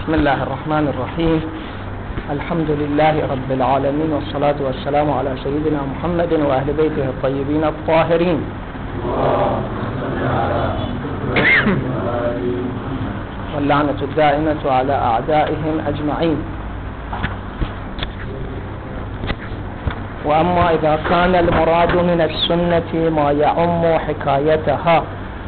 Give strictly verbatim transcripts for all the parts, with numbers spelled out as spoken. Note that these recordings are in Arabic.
بسم الله الرحمن الرحيم. الحمد لله رب العالمين، والصلاة والسلام على سيدنا محمد وأهل بيته الطيبين الطاهرين، واللعنة الدائمة على أعدائهم أجمعين. وأما إذا كان المراد من السنة ما يعم حكايتها،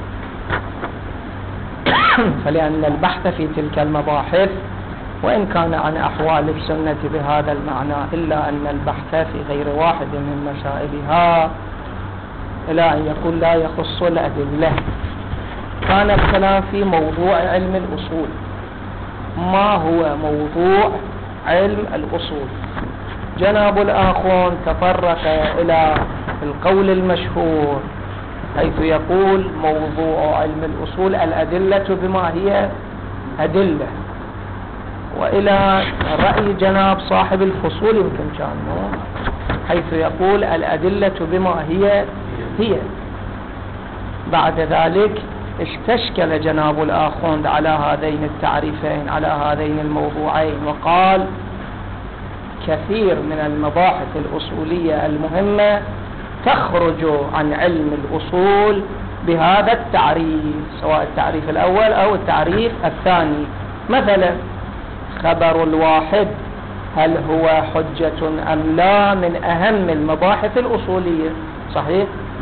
فلأن البحث في تلك المباحث وإن كان عن أحوال السنة بهذا المعنى، إلا أن البحث في غير واحد من مسائلها إلى أن يكون لا يخص الأدلة. كان الكلام في موضوع علم الأصول. ما هو موضوع علم الأصول؟ جناب الآخون تفرق إلى القول المشهور، حيث يقول موضوع علم الأصول الأدلة بما هي أدلة، وإلى رأي جناب صاحب الفصول يمكن كان، حيث يقول الأدلة بما هي هي. بعد ذلك استشكل جناب الآخوند على هذين التعريفين، على هذين الموضوعين، وقال كثير من المباحث الأصولية المهمة تخرج عن علم الأصول بهذا التعريف، سواء التعريف الأول أو التعريف الثاني. مثلا خبر الواحد هل هو حجة أم لا، من أهم المباحث الأصولية. صحيح؟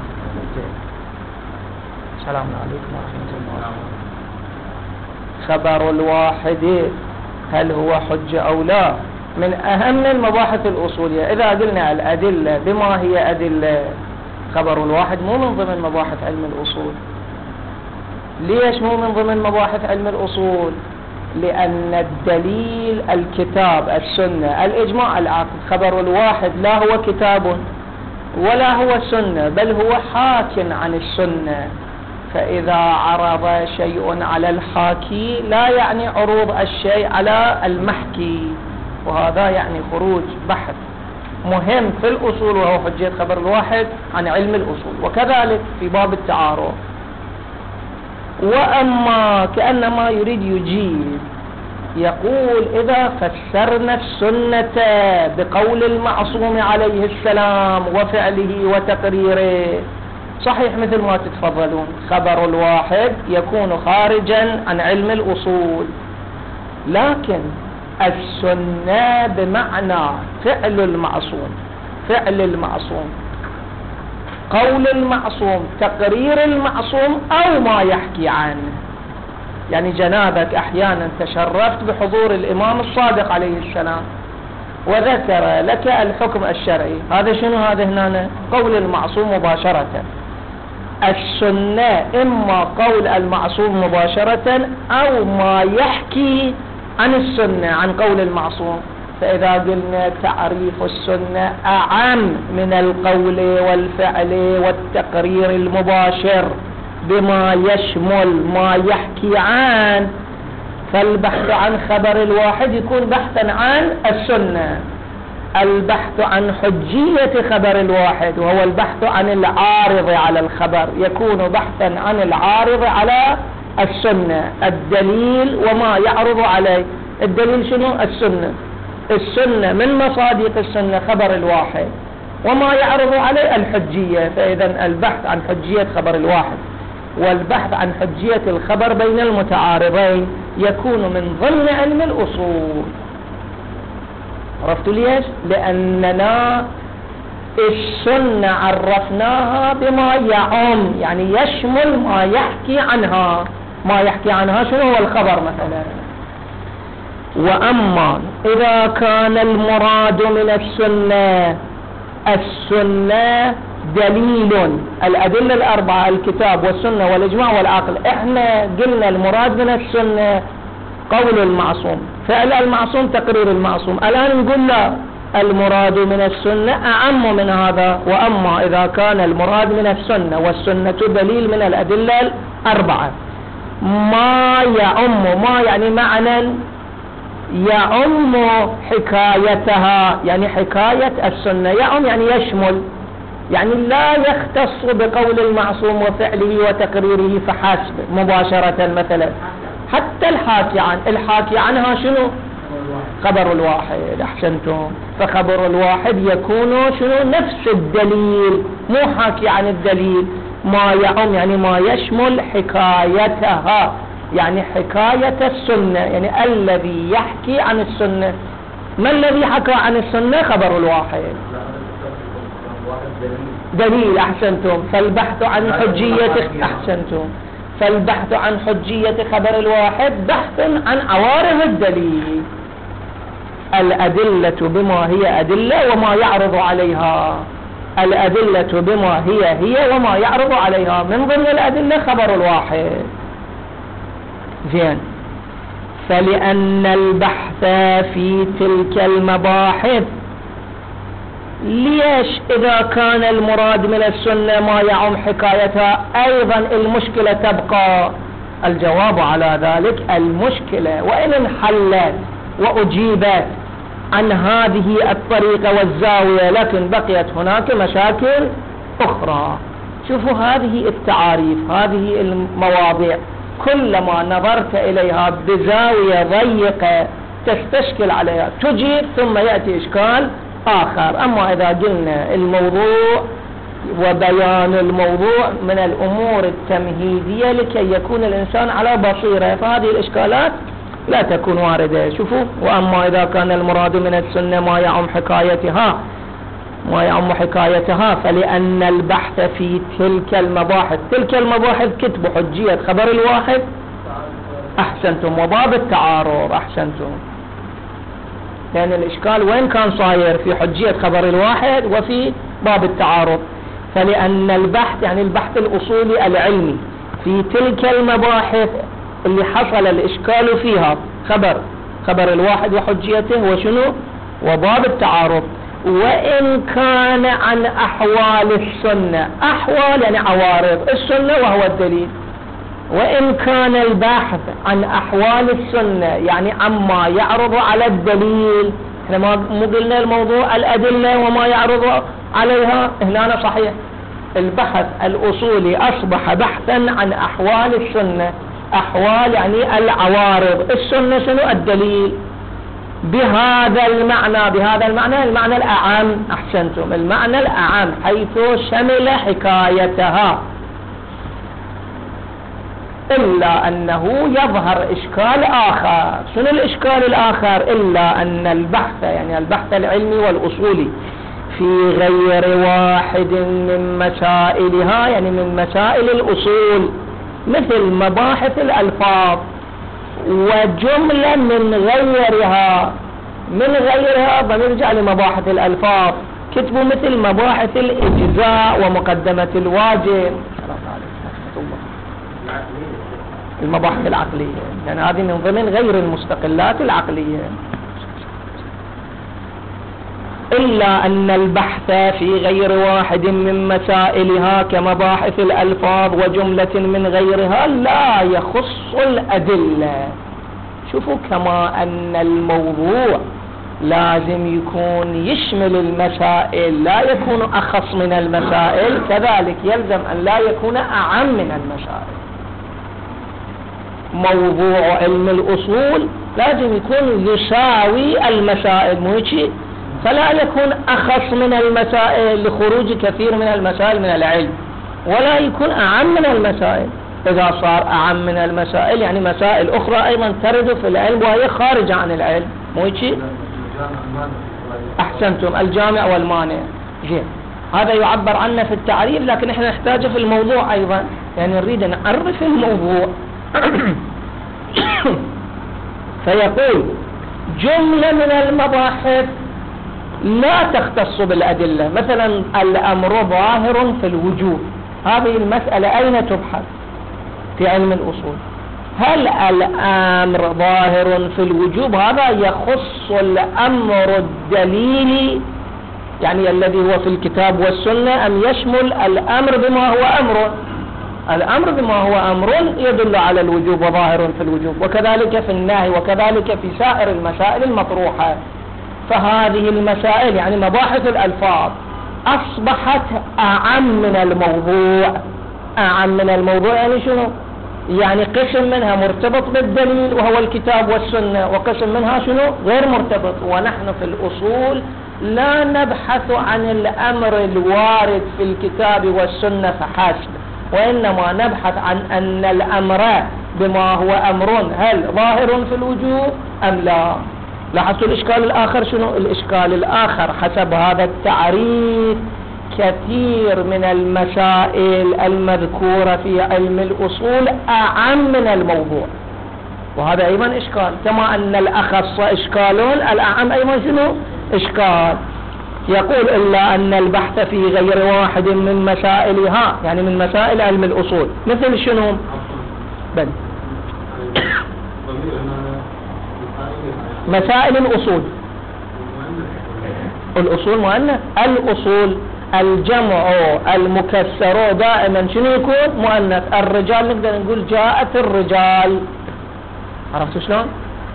السلام عليكم ورحمة الله. خبر الواحد هل هو حجة أو لا من أهم المباحث الأصولية. إذا قلنا الأدلة بما هي أدلة، خبر الواحد مو من ضمن مباحث علم الأصول. ليش مو من ضمن مباحث علم الأصول؟ لأن الدليل الكتاب، السنة، الإجماع، العقل. خبر الواحد لا هو كتاب ولا هو سنة، بل هو حاك عن السنة. فإذا عرض شيء على الحاكي لا يعني عروض الشيء على المحكي، وهذا يعني خروج بحث مهم في الأصول، وهو حجية خبر الواحد عن علم الأصول. وكذلك في باب التعارض. وأما كأنما يريد يجيب، يقول إذا فسرنا السنة بقول المعصوم عليه السلام وفعله وتقريره، صحيح مثل ما تتفضلون خبر الواحد يكون خارجا عن علم الأصول، لكن السنة بمعنى فعل المعصوم، فعل المعصوم، قول المعصوم، تقرير المعصوم، أو ما يحكي عنه. يعني جنابك أحيانا تشرفت بحضور الإمام الصادق عليه السلام وذكر لك الحكم الشرعي، هذا شنو؟ هذا هنا قول المعصوم مباشرة. السنة إما قول المعصوم مباشرة أو ما يحكي عن السنة، عن قول المعصوم. فإذا قلنا تعريف السنة أعم من القول والفعل والتقرير المباشر بما يشمل ما يحكي عن، فالبحث عن خبر الواحد يكون بحثا عن السنة. البحث عن حجية خبر الواحد وهو البحث عن العارض على الخبر يكون بحثا عن العارض على السنة. الدليل وما يعرض عليه. الدليل شنو؟ السنة. السنة من مصادق السنة خبر الواحد، وما يعرض عليه الحجية. فإذا البحث عن حجية خبر الواحد والبحث عن حجية الخبر بين المتعارضين يكون من ضمن علم الأصول. عرفتوا ليش؟ لأننا السنة عرفناها بما يعم، يعني يشمل ما يحكي عنها. ما يحكي عنها شنو هو؟ الخبر مثلا. وأما إذا كان المراد من السنة، السنة دليل، الأدلة الأربعة الكتاب والسنة والإجماع والعقل. إحنا قلنا المراد من السنة قول المعصوم، فعل المعصوم، تقرير المعصوم. الآن نقول لا، المراد من السنة أعم من هذا. وأما إذا كان المراد من السنة، والسنة دليل من الأدلة الأربعة، ما يعم، ما يعني معنى يعم حكايتها، يعني حكاية السنة يعم يعني يشمل، يعني لا يختص بقول المعصوم وفعله وتقريره فحسب مباشرة مثلا، حتى الحاكي عن الحاكي عنها شنو؟ خبر الواحد. أحسنتم. فخبر الواحد يكون شنو؟ نفس الدليل، مو حاكي عن الدليل، ما يعم يعني ما يشمل حكايتها، يعني حكاية السنة، يعني الذي يحكي عن السنة. ما الذي حكى عن السنة؟ خبر الواحد دليل. أحسنتم. فالبحث عن حجية أحسنتم فالبحث عن حجية خبر الواحد بحث عن عوارض الدليل، الأدلة بما هي أدلة وما يعرض عليها، الأدلة بما هي هي وما يعرض عليها. من ضمن الأدلة خبر الواحد. زين. فلأن البحث في تلك المباحث، ليش إذا كان المراد من السنة ما يعم حكايتها أيضا المشكلة تبقى؟ الجواب على ذلك المشكلة وإن انحلت وأجيبت عن هذه الطريقة والزاوية، لكن بقيت هناك مشاكل أخرى. شوفوا هذه التعاريف، هذه المواضيع كلما نظرت إليها بزاوية ضيقة تستشكل عليها، تجيب ثم يأتي إشكال آخر. أما إذا قلنا الموضوع وبيان الموضوع من الأمور التمهيدية لكي يكون الإنسان على بصيرة، فهذه الإشكالات لا تكون واردة. شوفوا. وأما إذا كان المراد من السنة ما يعم حكايتها ما يعم حكايتها فلأن البحث في تلك المباحث، تلك المباحث كتب حجية خبر الواحد. أحسنتم. وباب التعارض. أحسنتم. لأن يعني الإشكال وين كان صاير؟ في حجية خبر الواحد وفي باب التعارض. فلأن البحث يعني البحث الأصولي العلمي في تلك المباحث اللي حصل الإشكال فيها خبر خبر الواحد وحجيته وشنو وباب التعارض، وإن كان عن أحوال السنة، أحوال يعني عوارض السنة وهو الدليل، وإن كان البحث عن أحوال السنة يعني عما يعرض على الدليل. احنا مو قلنا الموضوع الأدلة وما يعرض عليها؟ هنا صحيح البحث الأصولي أصبح بحثا عن أحوال السنة، أحوال يعني العوارض السنة شنو الدليل، بهذا المعنى بهذا المعنى المعنى الأعم. أحسنتم. المعنى الأعم حيث شمل حكايتها، إلا أنه يظهر إشكال آخر. شنو الإشكال الآخر؟ إلا أن البحث يعني البحث العلمي والأصولي في غير واحد من مسائلها، يعني من مسائل الأصول، مثل مباحث الألفاظ وجملة من غيرها من غيرها بنرجع لمباحث الألفاظ، كتبوا مثل مباحث الإجزاء ومقدمة الواجب، المباحث العقلية، يعني هذه من ضمن غير المستقلات العقلية. إلا أن البحث في غير واحد من مسائلها كمباحث الألفاظ وجملة من غيرها لا يخص الأدلة. شوفوا، كما أن الموضوع لازم يكون يشمل المسائل لا يكون أخص من المسائل، كذلك يلزم أن لا يكون أعم من المسائل. موضوع علم الأصول لازم يكون يساوي المسائل، مو هيك؟ فلا يكون أخص من المسائل لخروج كثير من المسائل من العلم، ولا يكون أعم من المسائل. إذا صار أعم من المسائل يعني مسائل أخرى أيضا ترد في العلم وهي خارجة عن العلم، مو هيك؟ أحسنتم. الجامع والمانع. جيد. هذا يعبر عنه في التعريف، لكن احنا نحتاجه في الموضوع أيضا، يعني نريد نعرف الموضوع. فيقول جملة من المباحث لا تختص بالأدلة، مثلا الأمر ظاهر في الوجوب، هذه المسألة أين تبحث؟ في علم الأصول. هل الأمر ظاهر في الوجوب هذا يخص الأمر الدليلي يعني الذي هو في الكتاب والسنة، أم يشمل الأمر بما هو أمر؟ الأمر بما هو أمر يدل على الوجوب وظاهر في الوجوب، وكذلك في النهي، وكذلك في سائر المسائل المطروحة. فهذه المسائل يعني مباحث الألفاظ أصبحت أعم من الموضوع. أعم من الموضوع يعني شنو؟ يعني قسم منها مرتبط بالدليل وهو الكتاب والسنة، وقسم منها شنو غير مرتبط. ونحن في الأصول لا نبحث عن الأمر الوارد في الكتاب والسنة فحسب، وإنما نبحث عن أن الأمر بما هو أمر هل ظاهر في الوجوب أم لا. لاحظتوا الإشكال الآخر شنو؟ الإشكال الآخر حسب هذا التعريف كثير من المسائل المذكورة في علم الأصول أعم من الموضوع، وهذا أيضا إشكال. كما أن الأخص إشكال، الأعم أيضا شنو إشكال. يقول إلا أن البحث في غير واحد من مسائلها، يعني من مسائل علم الأصول، مثل شنو؟ بل مسائل الأصول. الأصول مؤنث، الأصول الجمع المكسر دائما شنو يكون؟ مؤنث. الرجال نقدر نقول جاءت الرجال، عرفتوا شلون؟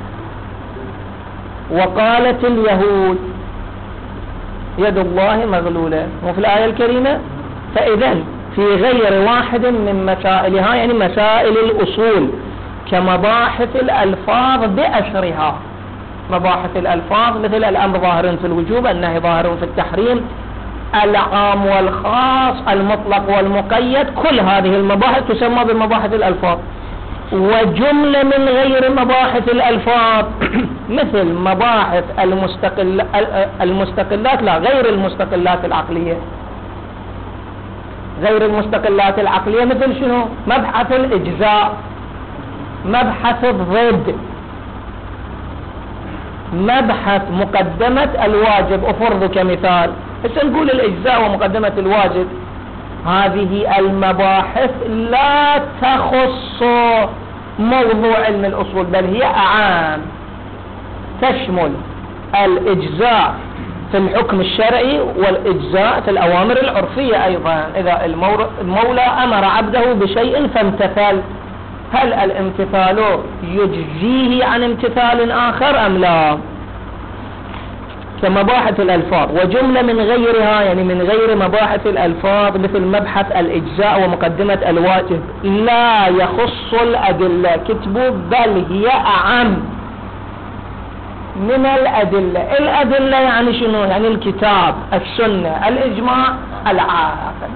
وقالت اليهود يد الله مغلولة، مو في الآية الكريمة؟ فإذا في غير واحد من مسائلها، يعني مسائل الأصول كمباحث الألفاظ بأسرها، مباحث الألفاظ مثل الأمر ظاهر في الوجوب، النهي ظاهر في التحريم، العام والخاص، المطلق والمقيد، كل هذه المباحث تسمى بمباحث الألفاظ. وجملة من غير مباحث الألفاظ مثل مباحث المستقل المستقلات لا غير المستقلات العقلية، غير المستقلات العقلية مثل شنو؟ مبحث الإجزاء، مبحث الضد، مبحث مقدمة الواجب. أفرض كمثال هسه نقول الإجزاء ومقدمة الواجب، هذه المباحث لا تخص موضوع علم الأصول، بل هي أعام، تشمل الإجزاء في الحكم الشرعي والإجزاء في الأوامر العرفية أيضا. إذا المولى أمر عبده بشيء فامتثل، هل الامتثال يجزيه عن امتثال آخر أم لا؟ كمباحث الألفاظ. وجملة من غيرها، يعني من غير مباحث الألفاظ مثل مبحث الإجزاء ومقدمة الواجب، لا يخص الأدلة كتبوا، بل هي أعم من الأدلة. الأدلة يعني شنو؟ يعني الكتاب، السنة، الإجماع، العقل.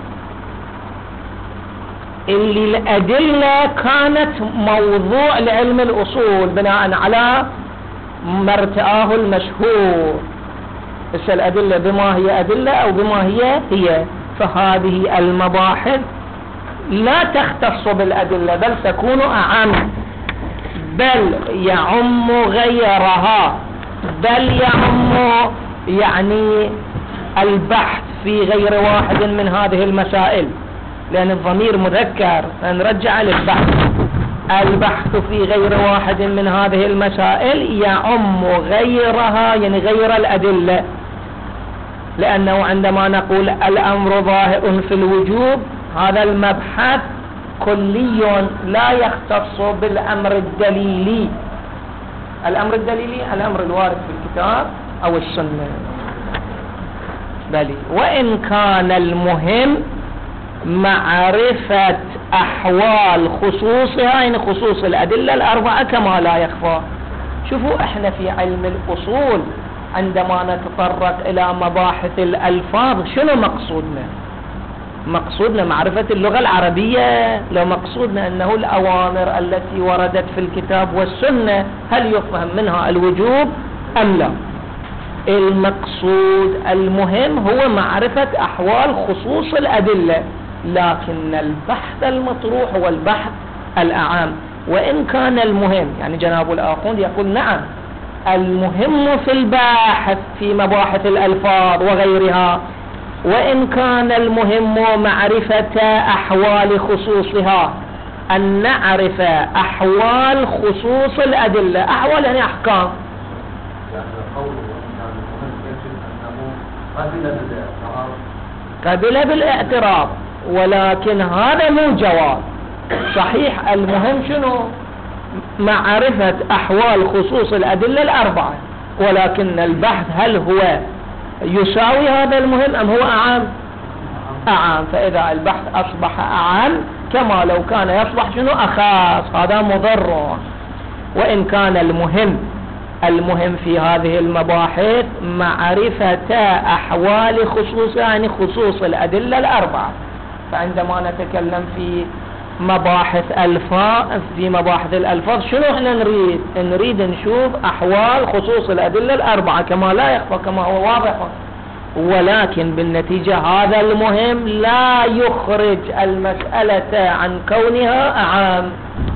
اللي الأدلة كانت موضوع لعلم الأصول بناء على ما ارتآه المشهور. بس الأدلة بما هي أدلة أو بما هي هي، فهذه المباحث لا تختص بالأدلة بل تكون أعم، بل يعم غيرها، بل يعم يعني البحث في غير واحد من هذه المسائل، لأن الضمير مذكر نرجع للبحث. البحث في غير واحد من هذه المسائل يعم غيرها، يعني غير الأدلة، لأنه عندما نقول الأمر ظاهر في الوجوب، هذا المبحث كلي لا يختص بالأمر الدليلي. الأمر الدليلي الأمر الوارد في الكتاب أو السنة، بل وإن كان المهم معرفة أحوال خصوصها، يعني خصوص الأدلة الأربعة كما لا يخفى. شوفوا احنا في علم الأصول عندما نتطرق إلى مباحث الألفاظ شنو مقصودنا؟ مقصودنا معرفة اللغة العربية، لو مقصودنا أنه الأوامر التي وردت في الكتاب والسنة هل يفهم منها الوجوب أم لا؟ المقصود المهم هو معرفة أحوال خصوص الأدلة، لكن البحث المطروح هو البحث الأعام. وإن كان المهم، يعني جناب الآخوند يقول نعم المهم في الباحث في مباحث الألفاظ وغيرها، وإن كان المهم معرفة أحوال خصوصها، أن نعرف أحوال خصوص الأدلة. أحوال يعني أحكام، قبل بالاعتراض، ولكن هذا مو جواب صحيح. المهم شنو؟ معرفة أحوال خصوص الأدلة الأربعة، ولكن البحث هل هو يساوي هذا المهم أم هو أعام؟ أعام. فإذا البحث أصبح أعام كما لو كان يصبح شنو أخاص، هذا مضر. وإن كان المهم المهم في هذه المباحث معرفة أحوال خصوص، يعني خصوص الأدلة الأربعة. فعندما نتكلم في مباحث ألفاظ، في مباحث الألفاظ شنو احنا نريد؟ نريد نشوف أحوال خصوص الأدلة الأربعة كما لا يخفى، كما هو واضح. ولكن بالنتيجة هذا المهم لا يخرج المسألة عن كونها أعام.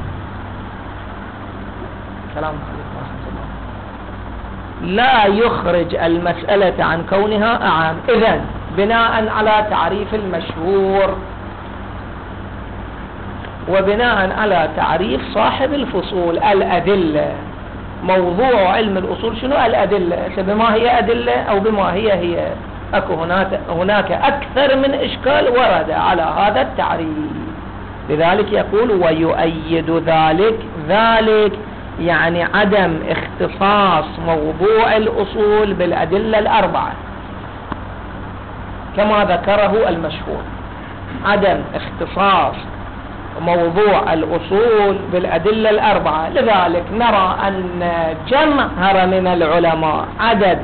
سلام عليكم ورحمة الله. لا يخرج المسألة عن كونها أعام. إذن بناء على تعريف المشهور وبناء على تعريف صاحب الفصول الأدلة، موضوع علم الأصول شنو الأدلة؟ بما هي أدلة أو بما هي هي أكو هناك, هناك أكثر من إشكال ورد على هذا التعريف. لذلك يقول ويؤيد ذلك، ذلك يعني عدم اختصاص موضوع الأصول بالأدلة الأربعة كما ذكره المشهور، عدم اختصاص موضوع الأصول بالأدلة الأربعة. لذلك نرى أن جمهر من العلماء، عدد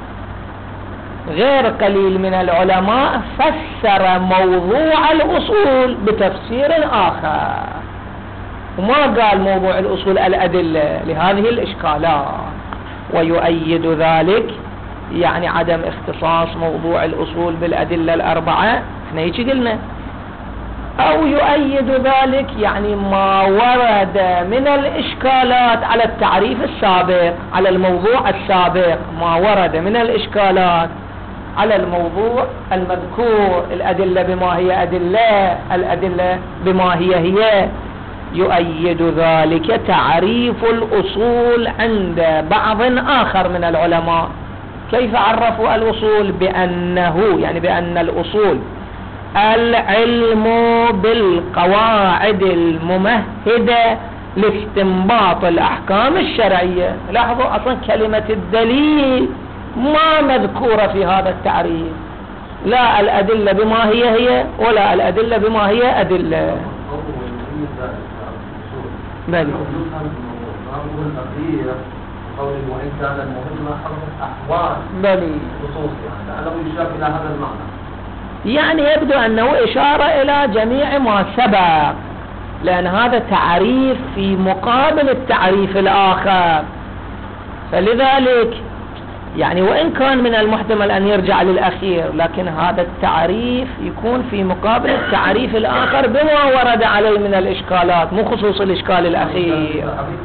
غير قليل من العلماء، فسر موضوع الأصول بتفسير آخر، وما قال موضوع الأصول الأدلة لهذه الإشكالات. ويؤيد ذلك يعني عدم اختصاص موضوع الأصول بالأدلة الأربعة، احنا هيك قلنا. أو يؤيد ذلك يعني ما ورد من الإشكالات على التعريف السابق، على الموضوع السابق، ما ورد من الإشكالات على الموضوع المذكور، الأدلة بما هي أدلة، الأدلة بما هي هي. يؤيد ذلك تعريف الأصول عند بعض آخر من العلماء. كيف عرفوا الأصول؟ بأنه يعني بأن الأصول العلم بالقواعد الممهدة لاستنباط الأحكام الشرعية. لاحظوا أصلا كلمة الدليل ما مذكورة في هذا التعريف، لا الأدلة بما هي هي ولا الأدلة بما هي أدلة. بلي وإن كان المهم أحوال بلي خصوصية، لعله يشار إلى هذا المعنى. يعني يبدو أنه إشارة إلى جميع ما سبق، لأن هذا تعريف في مقابل التعريف الآخر. فلذلك يعني وإن كان من المحتمل أن يرجع للأخير، لكن هذا التعريف يكون في مقابل التعريف الآخر بما ورد عليه من الإشكالات، مو خصوص الإشكال الأخير.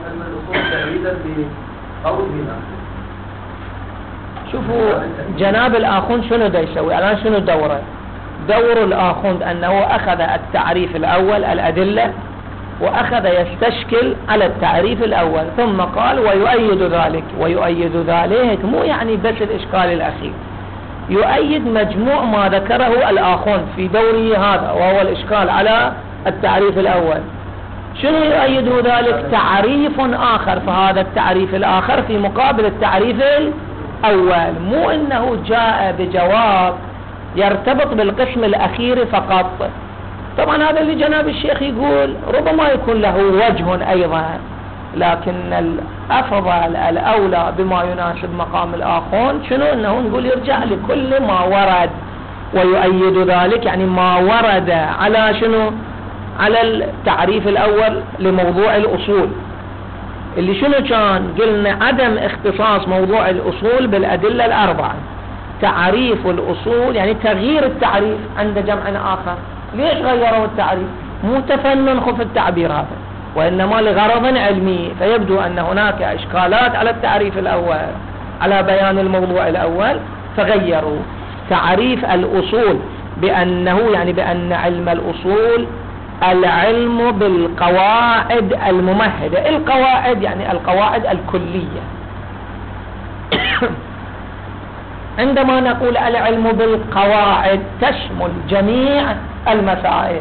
شوفوا جناب الآخوند شنو دا يسوي الآن، شنو دوره؟ دور الآخوند أنه أخذ التعريف الأول الأدلة وأخذ يستشكل على التعريف الأول، ثم قال ويؤيد ذلك. ويؤيد ذلك مو يعني بس الإشكال الأخير، يؤيد مجموع ما ذكره الآخوند في دوره هذا، وهو الإشكال على التعريف الأول. شنو يؤيد ذلك؟ تعريف آخر، فهذا التعريف الآخر في مقابل التعريف الأول، مو إنه جاء بجواب يرتبط بالقسم الأخير فقط. طبعا هذا اللي جناب الشيخ يقول ربما يكون له وجه أيضا، لكن الأفضل الأولى بما يناسب مقام الآخرون شنو؟ إنه نقول يرجع لكل ما ورد. ويؤيد ذلك يعني ما ورد على شنو؟ على التعريف الأول لموضوع الأصول، اللي شنو كان؟ قلنا عدم اختصاص موضوع الأصول بالأدلة الأربعة. تعريف الأصول يعني تغيير التعريف عند جمع آخر. ليش غيروا التعريف؟ مو تفنن في التعبير هذا، وإنما لغرض علمي. فيبدو أن هناك إشكالات على التعريف الأول، على بيان الموضوع الأول، فغيروا تعريف الأصول بأنه يعني بأن علم الأصول العلم بالقواعد الممهدة. القواعد يعني القواعد الكلية. عندما نقول العلم بالقواعد تشمل جميع المسائل.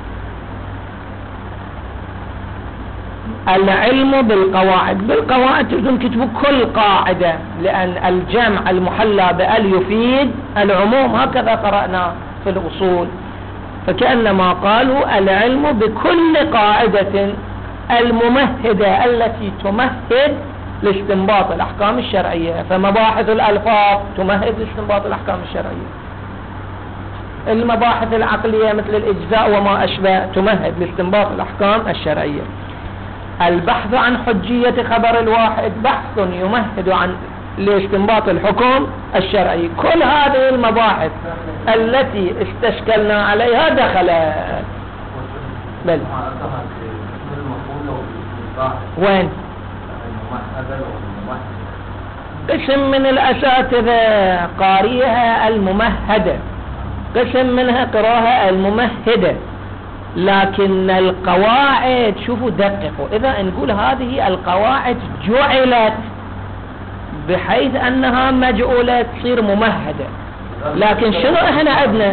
العلم بالقواعد، بالقواعد تقدرون تكتبوا كل قاعدة، لأن الجمع المحلى بأل يفيد العموم، هكذا قرأنا في الأصول. فكأنما قالوا العلم بكل قاعدة الممهدة التي تمهد لاستنباط الأحكام الشرعية. فمباحث الألفاظ تمهد لاستنباط الأحكام الشرعية، المباحث العقلية مثل الإجزاء وما أشبه تمهد لاستنباط الأحكام الشرعية. البحث عن حجية خبر الواحد بحث يمهد عن لاستنباط الحكم الشرعي. كل هذه المباحث التي استشكلنا عليها دخلت. بل وين قسم من الأساتذة قارئها الممهدة، قسم منها قراءها الممهدة، لكن القواعد شوفوا دققوا، إذا نقول هذه القواعد جعلت بحيث أنها مجعولة تصير ممهدة، لكن شنو احنا عندنا؟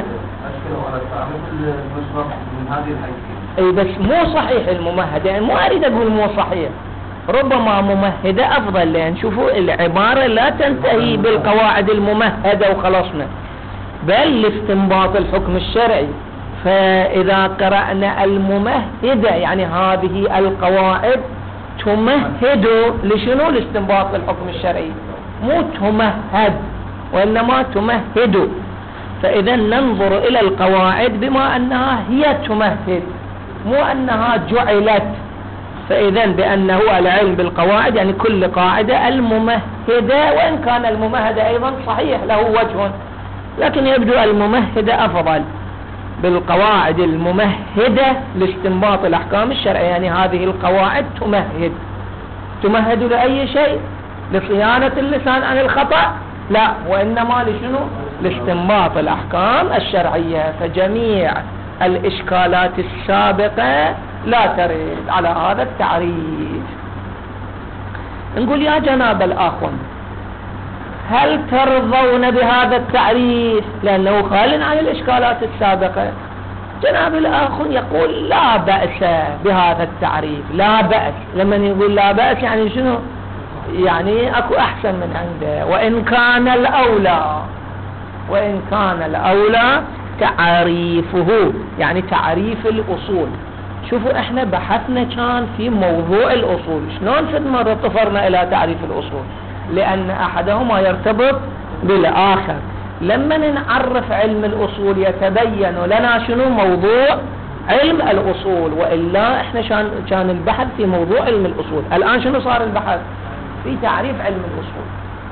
اي بس مو صحيح الممهدة، يعني مو أريد أقول مو صحيح، ربما ممهدة أفضل، لأن شوفوا العبارة لا تنتهي بالقواعد الممهدة وخلصنا، بل لاستنباط الحكم الشرعي. فإذا قرأنا الممهدة يعني هذه القواعد تمهد لشنو؟ لاستنباط الحكم الشرعي، مو تمهد وإنما تمهد. فإذا ننظر إلى القواعد بما أنها هي تمهد، مو أنها جعلت. فإذا بأنه العلم بالقواعد يعني كل قاعدة الممهدة، وإن كان الممهدة أيضا صحيح له وجه، لكن يبدو الممهدة أفضل، بالقواعد الممهدة لاستنباط الأحكام الشرعية. يعني هذه القواعد تمهد، تمهد لأي شيء؟ لصيانة اللسان عن الخطأ؟ لا، وإنما لشنو؟ لاستنباط الأحكام الشرعية. فجميع الإشكالات السابقة لا ترد على هذا التعريف. نقول يا جناب الأخوان، هل ترضون بهذا التعريف لأنه خال عن الإشكالات السابقة؟ جناب الأخوان يقول لا بأس بهذا التعريف، لا بأس. لما يقول لا بأس يعني شنو؟ يعني أكو أحسن من عنده. وإن كان الأولى، وإن كان الأولى تعريفه، يعني تعريف الأصول. شوفوا احنا بحثنا كان في موضوع الأصول، شلون فد مرة طفرنا إلى تعريف الأصول؟ لأن أحدهما يرتبط بالآخر. لما نعرف علم الأصول يتبين لنا شنو موضوع علم الأصول، وإلا احنا كان كان البحث في موضوع علم الأصول. الآن شنو صار البحث؟ في تعريف علم الأصول،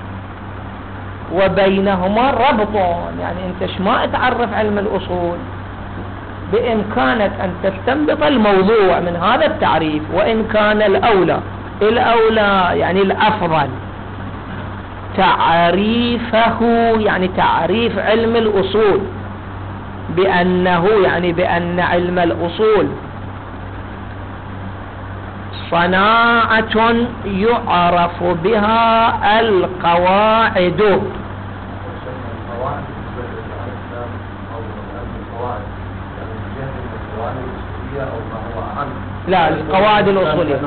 وبينهما ربط. يعني انت شما تعرف علم الأصول بإمكانك أن تستنبط الموضوع من هذا التعريف. وإن كان الأولى، الأولى يعني الأفضل تعريفه، يعني تعريف علم الأصول بأنه، يعني بأن علم الأصول صناعة يعرف بها القواعد. لا، القواعد الأصولية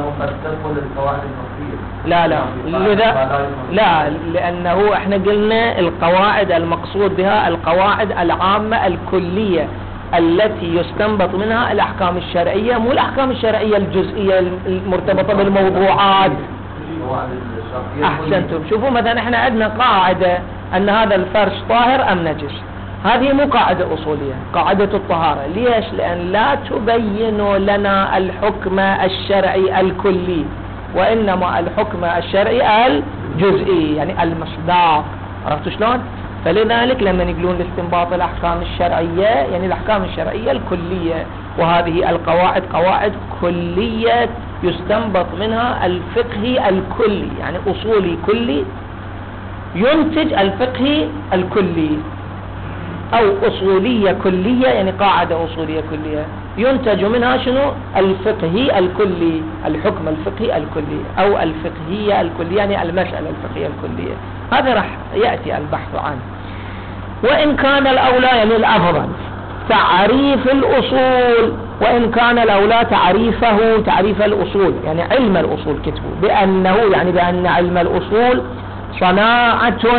لا لا لذا لا لأنه احنا قلنا القواعد المقصود بها القواعد العامة الكلية التي يستنبط منها الأحكام الشرعية، مو الأحكام الشرعية الجزئية المرتبطة بالموضوعات. أحسنتم. شوفوا مثلا احنا عندنا قاعدة أن هذا الفرش طاهر أم نجس، هذه مو قاعدة أصولية، قاعدة الطهارة. ليش؟ لأن لا تبين لنا الحكم الشرعي الكلي، وإنما الحكم الشرعي الجزئي، يعني المصداق. عرفتوا شلون؟ فلذلك لما يقولون لاستنباط الأحكام الشرعية يعني الأحكام الشرعية الكلية، وهذه القواعد قواعد كلية يستنبط منها الفقه الكلي، يعني أصولي كلي ينتج الفقه الكلي، أو أصولية كلية يعني قاعدة أصولية كلية ينتج منها شنو؟ الفقه الكلي، الحكم الفقهي الكلي أو الفقهية الكلية، يعني المسألة الفقهية الكلية. هذا راح يأتي البحث عنه. وإن كان الأولى يعني الأفضل تعريف الأصول، وإن كان الأولى تعريفه تعريف الأصول، يعني علم الأصول كتبه بأنه، يعني بأن علم الأصول صناعة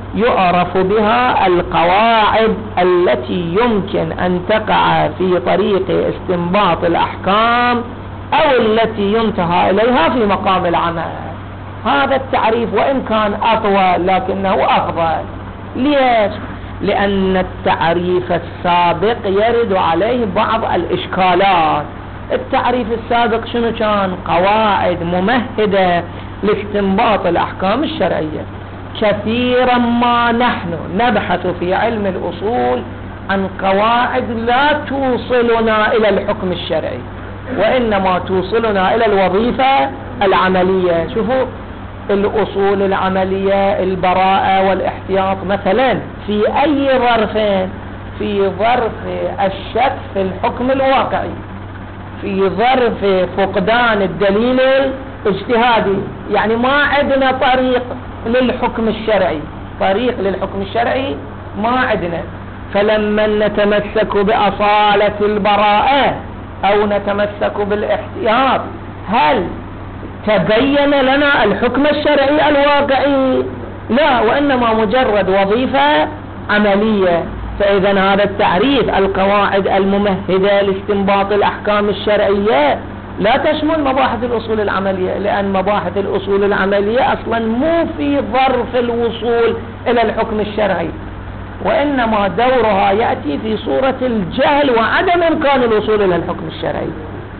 يعرف بها القواعد التي يمكن أن تقع في طريق استنباط الأحكام أو التي ينتهى إليها في مقام العمل. هذا التعريف وإن كان أطول لكنه أفضل. ليش؟ لأن التعريف السابق يرد عليه بعض الإشكالات. التعريف السابق شنو كان؟ قواعد ممهدة لاستنباط الأحكام الشرعية. كثيرا ما نحن نبحث في علم الأصول عن قواعد لا توصلنا إلى الحكم الشرعي، وإنما توصلنا إلى الوظيفة العملية. شوفوا الأصول العملية، البراءة والاحتياط مثلا، في أي ظرف؟ في ظرف الشك في الحكم الواقعي، في ظرف فقدان الدليل الاجتهادي. يعني ما عندنا طريق للحكم الشرعي، طريق للحكم الشرعي ما عندنا. فلما نتمسك بأصالة البراءة أو نتمسك بالاحتياط، هل تبين لنا الحكم الشرعي الواقعي؟ لا، وإنما مجرد وظيفة عملية. فإذا هذا التعريف القواعد الممهدة لاستنباط الأحكام الشرعية لا تشمل مباحث الأصول العملية، لأن مباحث الأصول العملية أصلا مو في ظرف الوصول إلى الحكم الشرعي، وإنما دورها يأتي في صورة الجهل وعدم إمكان الوصول إلى الحكم الشرعي،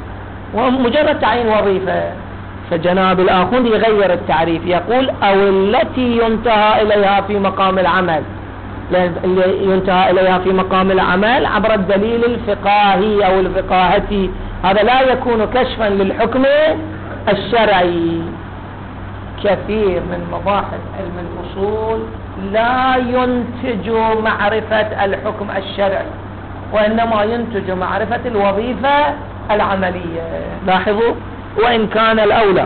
ومجرد تعيين وظيفة. فجناب الآخوند يغير التعريف، يقول أو التي ينتهى إليها في مقام العمل. اللي ينتهى إليها في مقام العمل عبر الدليل الفقاهي أو الفقاهتي، هذا لا يكون كشفا للحكم الشرعي. كثير من مباحث علم الأصول لا ينتج معرفة الحكم الشرعي، وإنما ينتج معرفة الوظيفة العملية. لاحظوا، وإن كان الأولى.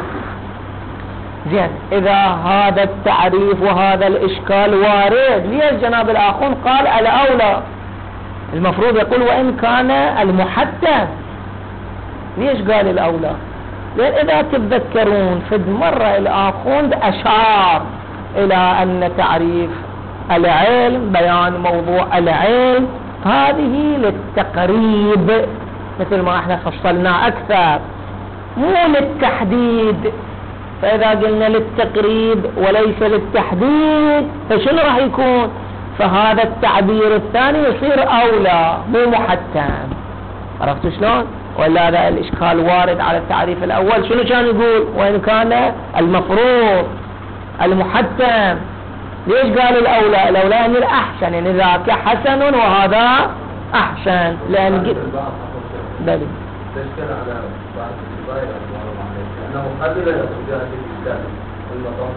زين، إذا هذا التعريف وهذا الإشكال وارد، ليش جناب الآخون قال الأولى؟ المفروض يقول وإن كان المحتم. ليش قال الأولى؟ لأن إذا تتذكرون فد مرة الآخوند أشار إلى أن تعريف العلم بيان موضوع العلم، هذه للتقريب مثل ما احنا فصلنا أكثر، مو للتحديد. فإذا قلنا للتقريب وليس للتحديد فشنو راح يكون؟ فهذا التعبير الثاني يصير أولى مو محتم. عرفتوا شلون؟ ولا هذا الإشكال وارد على التعريف الأول. شنو كان يقول؟ وإن كان المفروض المحتم. ليش قال الأولى؟ الأولى يعني الأحسن، يعني ذاك حسن وهذا أحسن. لأن بلي تشكل على بعض الرواية أنه قبل جهة الإسلام والمطعم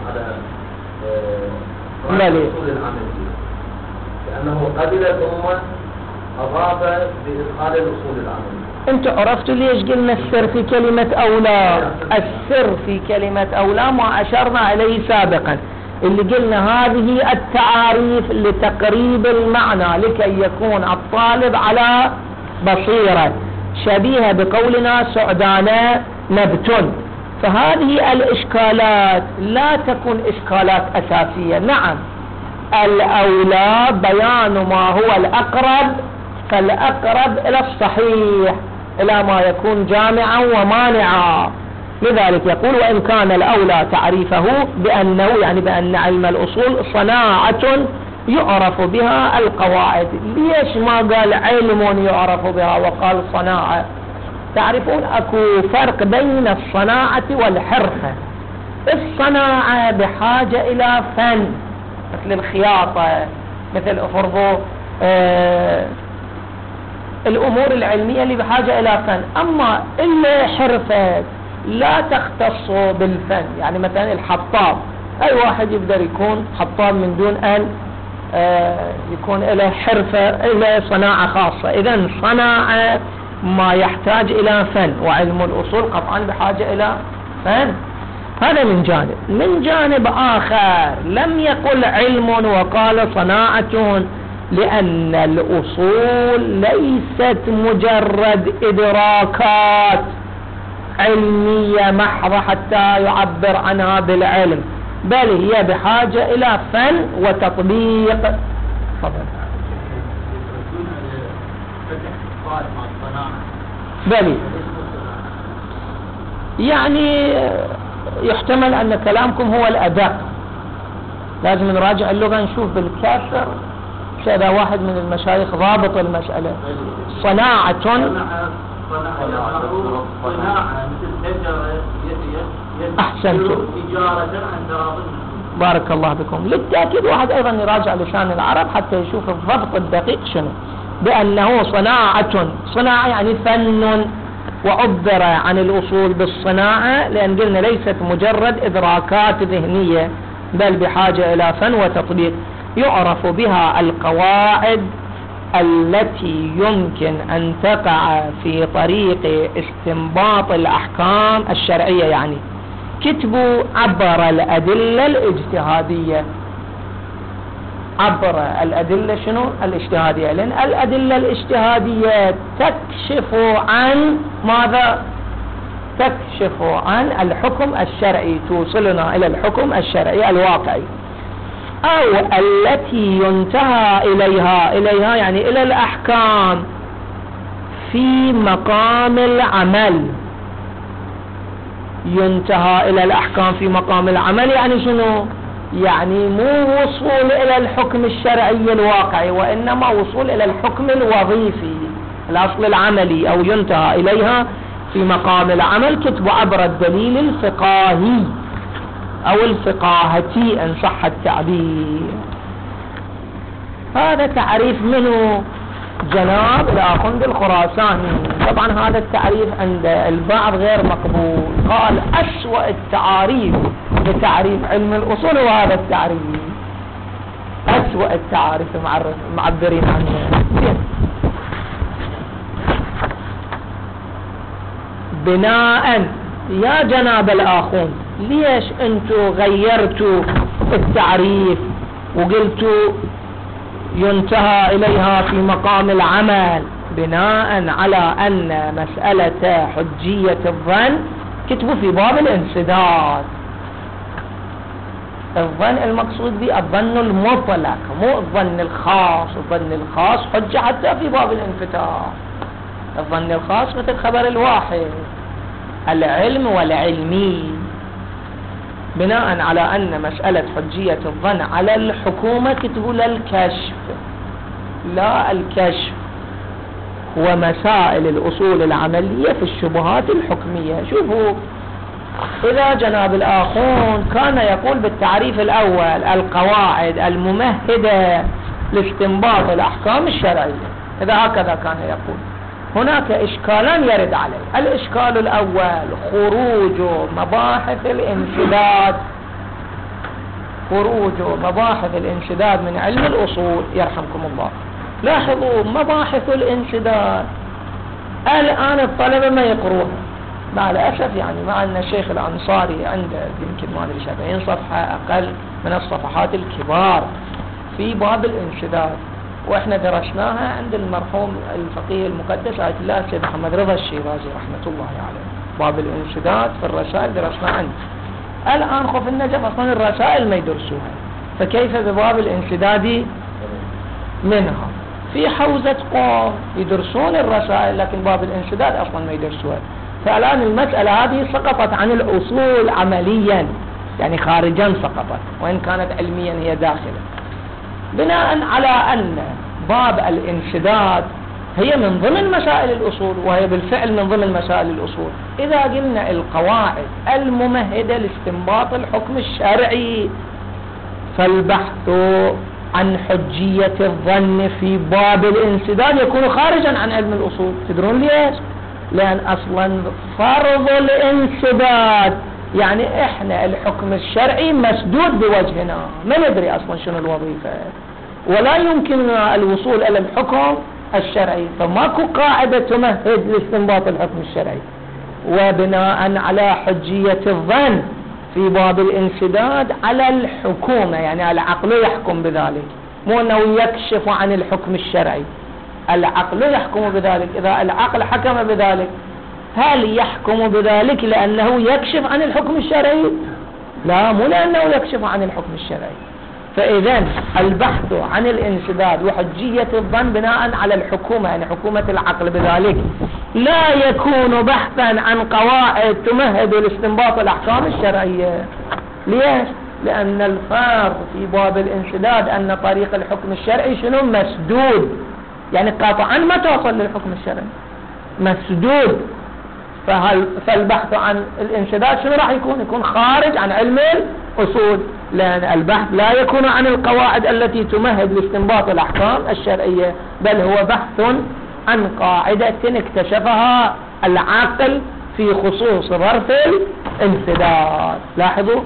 على أصول العملية، لأنه قبل ثم أضاف بإدخال الأصول العملية. انت عرفتوا ليش قلنا السر في كلمة أولى؟ السر في كلمة أولى ما أشرنا إليه سابقا، اللي قلنا هذه التعاريف لتقريب المعنى لكي يكون الطالب على بصيرة، شبيهة بقولنا سعدانا نبت. فهذه الإشكالات لا تكون إشكالات أساسية. نعم، الأولى بيان ما هو الأقرب، فالأقرب إلى الصحيح، إلى ما يكون جامعا ومانعا. لذلك يقول وإن كان الأولى تعريفه بأنه، يعني بأن علم الأصول صناعة يعرف بها القواعد. ليش ما قال علم يعرف بها وقال صناعة؟ تعرفون أكو فرق بين الصناعة والحرفة. الصناعة بحاجة إلى فن، مثل الخياطة، مثل أفرضوا آه الأمور العلمية اللي بحاجة إلى فن. أما الحرفة لا تختص بالفن، يعني مثلا الحطاب، أي واحد يقدر يكون حطاب من دون أن آه يكون له حرفة، له صناعة خاصة. إذن صناعة ما يحتاج إلى فن، وعلم الأصول قطعا بحاجة إلى فن. هذا من جانب. من جانب آخر لم يقل علم وقال صناعة، لأن الأصول ليست مجرد إدراكات علمية محضة حتى يعبر عنها بالعلم، بل هي بحاجة إلى فن وتطبيق. تفضل. بل يعني يحتمل أن كلامكم هو الأداء، لازم نراجع اللغة نشوف بالكسر. إذا واحد من المشايخ ضابط المسألة صناعة أحسنتم، بارك الله بكم. للتأكيد واحد أيضا يراجع لسان العرب حتى يشوف الضبط الدقيق شنو، بأنه صناعة، صناعة يعني فن، وعبر عن الأصول بالصناعة لأن قلنا ليست مجرد إدراكات ذهنية بل بحاجة إلى فن وتطبيق. يعرف بها القواعد التي يمكن أن تقع في طريق استنباط الأحكام الشرعية. يعني كتبوا عبر الأدلة الاجتهادية، عبر الأدلة شنو الاجتهادية، لأن الأدلة الاجتهادية تكشف عن ماذا؟ تكشف عن الحكم الشرعي، توصلنا إلى الحكم الشرعي الواقعي، أو التي ينتهى إليها إليها يعني إلى الأحكام في مقام العمل. ينتهى إلى الأحكام في مقام العمل يعني شنو؟ يعني مو وصول إلى الحكم الشرعي الواقعي، وإنما وصول إلى الحكم الوظيفي الأصل العملي، أو ينتهى إليها في مقام العمل. كتب عبر الدليل الفقاهي أو الفقاهتي إن صح التعبير. هذا تعريف منه جناب الآخوند الخراساني. طبعا هذا التعريف عند البعض غير مقبول، قال أسوأ التعاريف لتعريف علم الأصول وهذا التعريف أسوأ التعاريف معبرين عنه. بناء يا جناب الآخوند ليش انتوا غيرتوا التعريف وقلتوا ينتهى إليها في مقام العمل؟ بناء على أن مسألة حجية الظن كتبوا في باب الانسداد. الظن المقصود به الظن المطلق مو الظن الخاص. الظن الخاص حجة حتى في باب الانفتاح. الظن الخاص مثل خبر الواحد، العلم والعلمي. بناء على أن مسألة حجية الظن على الحكومة كتبوا للكشف لا الكشف ومسائل الأصول العملية في الشبهات الحكمية. شوفوا، إذا جناب الآخون كان يقول بالتعريف الأول القواعد الممهدة لاستنباط الأحكام الشرعية، إذا هكذا كان يقول، هناك إشكالان يرد عليه. الإشكال الأول خروج مباحث الانسداد، خروج مباحث الانسداد من علم الأصول يرحمكم الله. لاحظوا مباحث الانسداد الآن الطلبة ما يقروها مع الأسف، يعني مع أن الشيخ الأنصاري عنده يمكن ما أدري سبعين صفحة أقل من الصفحات الكبار في باب الانسداد، وإحنا درسناها عند المرحوم الفقيه المقدس آية الله السيد محمد رضا الشيرازي رحمة الله عليه. باب الانسداد في الرسائل درسنا عنه. الآن خف النجف أصلا الرسائل ما يدرسوها، فكيف بباب الانسداد منها؟ في حوزة قوم يدرسون الرسائل لكن باب الانسداد أصلا ما يدرسوها. فالآن المسألة هذه سقطت عن الأصول عمليا، يعني خارجا سقطت، وإن كانت علميا هي داخلة. بناء على أن باب الانسداد هي من ضمن مسائل الأصول، وهي بالفعل من ضمن مسائل الأصول، إذا قلنا القواعد الممهدة لاستنباط الحكم الشرعي، فالبحث عن حجية الظن في باب الانسداد يكون خارجا عن علم الأصول. تدرون ليش؟ لأن أصلا فرض الانسداد يعني إحنا الحكم الشرعي مسدود بوجهنا، ما ندري أصلا شنو الوظيفة، ولا يمكننا الوصول إلى الحكم الشرعي، فماكو قاعدة تمهد لاستنباط الحكم الشرعي. وبناء على حجية الظن في باب الانسداد على الحكومة، يعني العقل يحكم بذلك، مو أنه يكشف عن الحكم الشرعي، العقل يحكم بذلك. إذا العقل حكم بذلك هل يحكم بذلك لأنه يكشف عن الحكم الشرعي؟ لا، مو لأنه يكشف عن الحكم الشرعي. فإذا البحث عن الانسداد وحجية الظن بناء على الحكومة، يعني حكومة العقل، بذلك لا يكون بحثا عن قواعد تمهد الاستنباط الأحكام الشرعية. ليش؟ لأن الفرق في باب الانسداد أن طريق الحكم الشرعي شنو؟ مسدود، يعني قاطعا ما توصل للحكم الشرعي، مسدود. فهل فالبحث عن الانسداد شنو راح يكون؟ يكون خارج عن علم الأصول، لأن البحث لا يكون عن القواعد التي تمهد لاستنباط الأحكام الشرعية، بل هو بحث عن قاعدة اكتشفها العاقل في خصوص ظرف الانسداد. لاحظوا،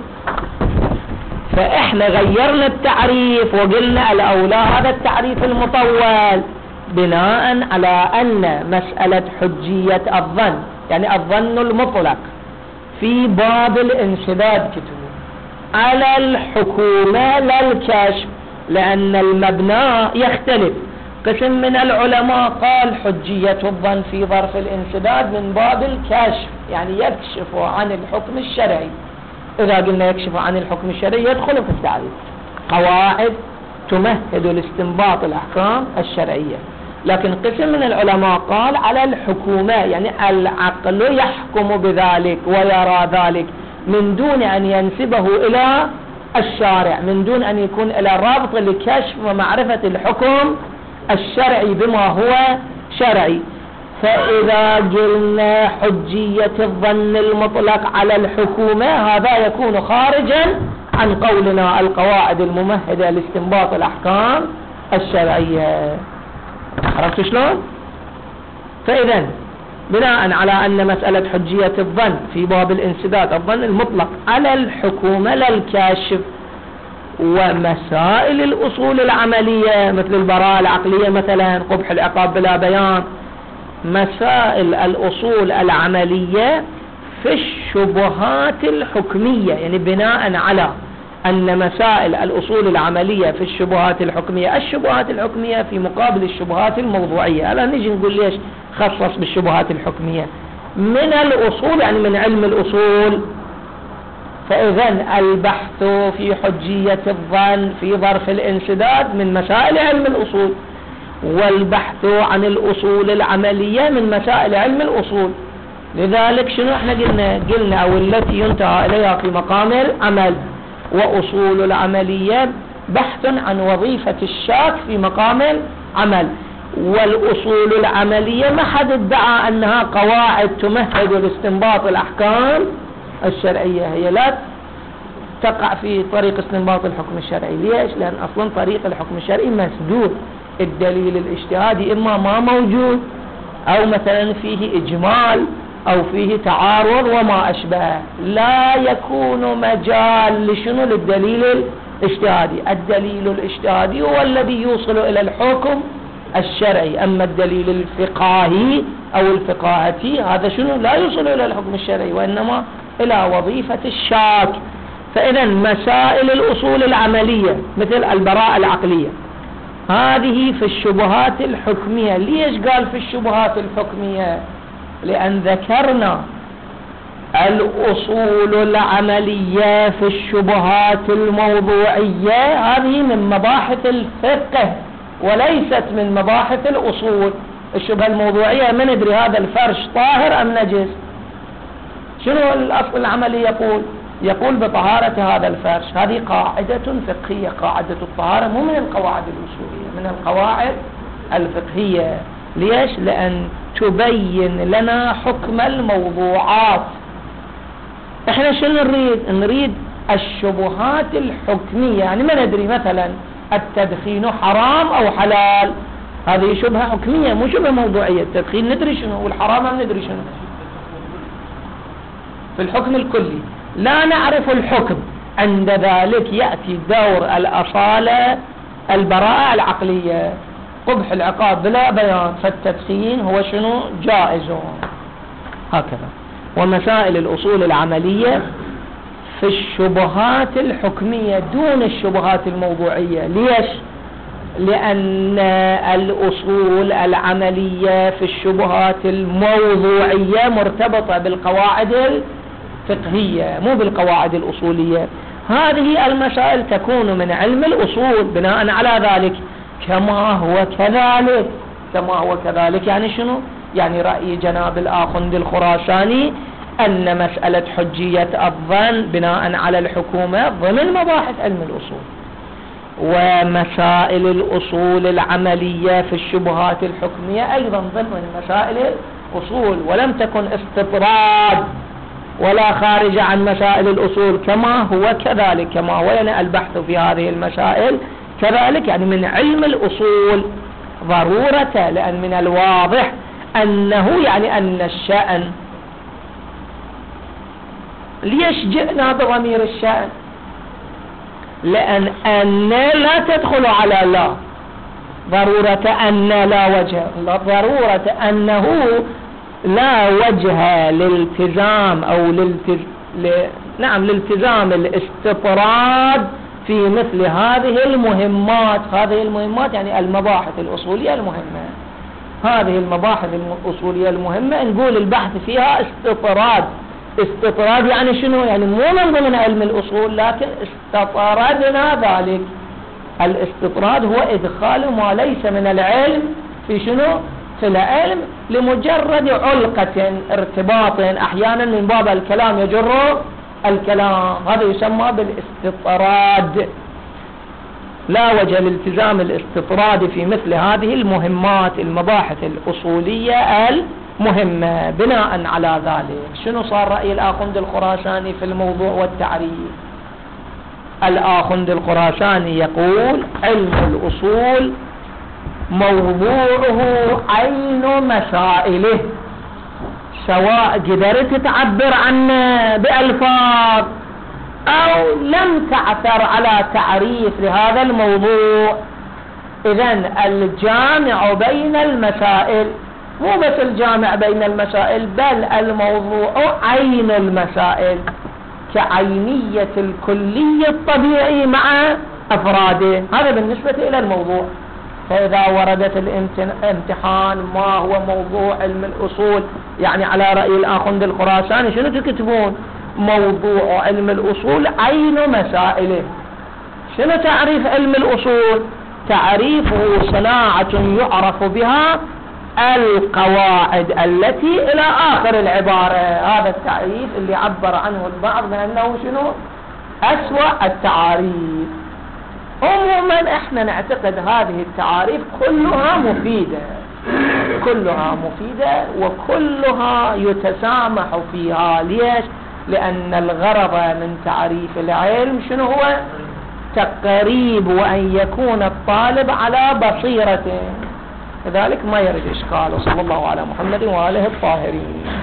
فإحنا غيرنا التعريف وقلنا الأولى هذا التعريف المطول بناء على أن مسألة حجية الظن، يعني الظن المطلق في باب الانسداد كتبه على الحكومة لا الكشف، لأن المبنى يختلف. قسم من العلماء قال حجية الظن في ظرف الانسداد من باب الكشف، يعني يكشف عن الحكم الشرعي. إذا قلنا يكشف عن الحكم الشرعي يدخل في التعريف قواعد تمهد الاستنباط الأحكام الشرعية. لكن قسم من العلماء قال على الحكومة، يعني العقل يحكم بذلك ويرى ذلك من دون أن ينسبه إلى الشارع، من دون أن يكون إلى رابط لكشف ومعرفة الحكم الشرعي بما هو شرعي. فإذا قلنا حجية الظن المطلق على الحكومة هذا يكون خارجا عن قولنا القواعد الممهدة لاستنباط الأحكام الشرعية. عرفت شلون؟ فإذا بناء على أن مسألة حجية الظن في باب الانسداد الظن المطلق على الحكومة لا الكاشف، ومسائل الأصول العملية مثل البراءة العقلية مثلا، قبح العقاب بلا بيان، مسائل الأصول العملية في الشبهات الحكمية، يعني بناء على أن مسائل الأصول العملية في الشبهات الحكمية، الشبهات الحكمية في مقابل الشبهات الموضوعية. هلا نجي نقول ليش خصص بالشبهات الحكمية من الأصول، يعني من علم الأصول. فإذن البحث في حجية الظن في ظرف الانسداد من مسائل علم الأصول، والبحث عن الأصول العملية من مسائل علم الأصول. لذلك شنو احنا قلنا؟ قلنا أو التي ينتهى إليها في مقام العمل، وأصول العملية بحث عن وظيفة الشاك في مقام العمل. والأصول العملية ما حد ادعى أنها قواعد تمهد لاستنباط الأحكام الشرعية، هي لا تقع في طريق استنباط الحكم الشرعي. ليش؟ لأن أصلا طريق الحكم الشرعي مسدود، الدليل الاجتهادي إما ما موجود أو مثلا فيه إجمال أو فيه تعارض وما أشبه، لا يكون مجال لشنو؟ للدليل الاجتهادي. الدليل الاجتهادي هو الذي يوصل إلى الحكم الشرعي، أما الدليل الفقاهي أو الفقاهتي هذا شنو؟ لا يوصل إلى الحكم الشرعي وإنما إلى وظيفة الشاك. فإذا مسائل الأصول العملية مثل البراءة العقلية هذه في الشبهات الحكمية. ليش قال في الشبهات الحكمية؟ لأن ذكرنا الأصول العملية في الشبهات الموضوعية هذه من مباحث الفقه وليست من مباحث الأصول. الشبهة الموضوعية ما ندري هذا الفرش طاهر أم نجس، شنو الأصل العملي يقول؟ يقول بطهارة هذا الفرش. هذه قاعدة فقهية، قاعدة الطهارة مو من القواعد الأصولية، من القواعد الفقهية. ليش؟ لأن تبين لنا حكم الموضوعات. احنا شنو نريد؟ نريد الشبهات الحكمية، يعني ما ندري مثلا التدخين حرام أو حلال، هذه شبهة حكمية مو شبهة موضوعية. التدخين ندري شنو، والحرام ما ندري شنو. في الحكم الكلي لا نعرف الحكم، عند ذلك يأتي دور الأصالة البراءة العقلية، قبح العقاب بلا بيان، فالتدخين هو شنو؟ جائز. هكذا. ومسائل الأصول العملية في الشبهات الحكمية دون الشبهات الموضوعية. ليش؟ لأن الأصول العملية في الشبهات الموضوعية مرتبطة بالقواعد فقهية مو بالقواعد الأصولية. هذه المسائل تكون من علم الأصول بناء على ذلك كما هو كذلك. كما هو كذلك يعني شنو؟ يعني رأي جناب الآخوند الخراساني أن مسألة حجية الظن بناء على الحكومة ضمن مباحث علم الأصول، ومسائل الأصول العملية في الشبهات الحكمية أيضا ضمن مسائل الأصول، ولم تكن استطراد ولا خارج عن مسائل الأصول كما هو كذلك. كما هو يعني البحث في هذه المسائل كذلك يعني من علم الأصول ضرورة، لأن من الواضح أنه يعني أن الشأن. ليش جئنا بضمير الشأن؟ لأن أن لا تدخل على لا، ضرورة أن لا وجه، ضرورة أنه لا وجه للالتزام أو للتز... ل... نعم لالتزام الاستطراد في مثل هذه المهمات. هذه المهمات يعني المباحث الأصولية المهمة. هذه المباحث الأصولية المهمة نقول البحث فيها استطراد. استطراد يعني شنو؟ يعني مو من ضمن علم الأصول، لكن استطردنا ذلك. الاستطراد هو إدخال ما ليس من العلم في شنو؟ في العلم لمجرد علقة ارتباط، أحيانا من باب الكلام يجر الكلام، هذا يسمى بالاستطراد. لا وجه لالتزام الاستطراد في مثل هذه المهمات المباحث الأصولية المهمة. بناء على ذلك شنو صار رأي الآخوند الخراساني في الموضوع والتعريف؟ الآخوند الخراساني يقول علم الأصول موضوعه عين مسائله، سواء قدرت تعبر عنه بألفاظ أو لم تعثر على تعريف لهذا الموضوع. إذن الجامع بين المسائل مو بس الجامع بين المسائل، بل الموضوع عين المسائل كعينية الكلي الطبيعي مع أفراده. هذا بالنسبة إلى الموضوع. فإذا وردت الامتحان ما هو موضوع علم الأصول، يعني على رأي الآخوند الخراساني شنو تكتبون؟ موضوع علم الأصول عين مسائله. شنو تعريف علم الأصول؟ تعريفه صناعة يعرف بها القواعد التي إلى آخر العبارة. هذا التعريف اللي عبر عنه البعض بأنه شنو؟ أسوأ التعاريف. عموما احنا نعتقد هذه التعاريف كلها مفيدة، كلها مفيدة وكلها يتسامح فيها. ليش؟ لأن الغرض من تعريف العلم شنو هو؟ تقريب، وأن يكون الطالب على بصيرة، لذلك ما يرد إشكال. صلى الله على محمد وآله الطاهرين.